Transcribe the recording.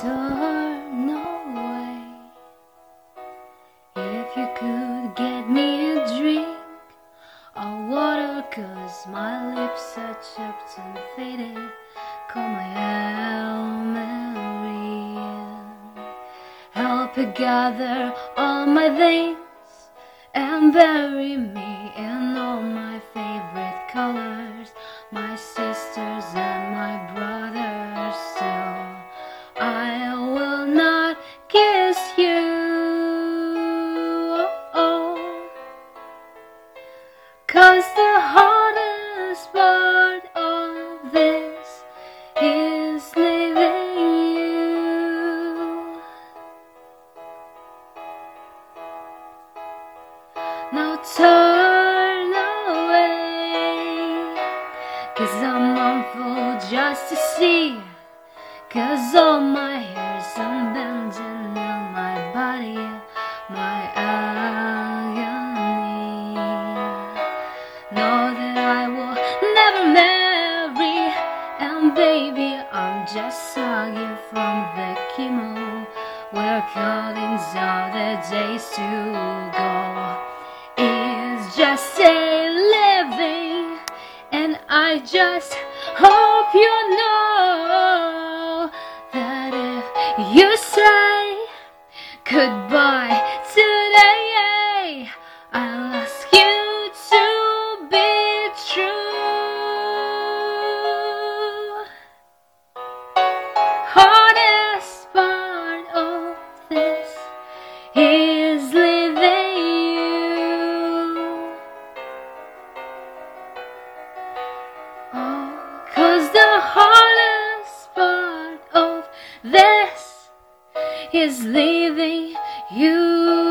turn away. If you could get me a drink of water, 'cause my lips are chapped and faded, call my Hail Mary. Help her gather all my veins and bury me in all my favorite colors, my sisters and my brothers. Still, I will not kiss you, oh, 'cause the hardest part of this is leaving you. Now turn away, 'cause I'm awful just to see, 'cause all my hair's unbending in my body, my agony. Know that I will never marry, and baby, I'm just soggy from the chemo. We're counting down the days to go. It's just a living, and I just hope you know that if you say goodbye today, I'll ask you to be true. Hardest part of this is leaving you. Oh, 'cause the hardest part of this is leaving you.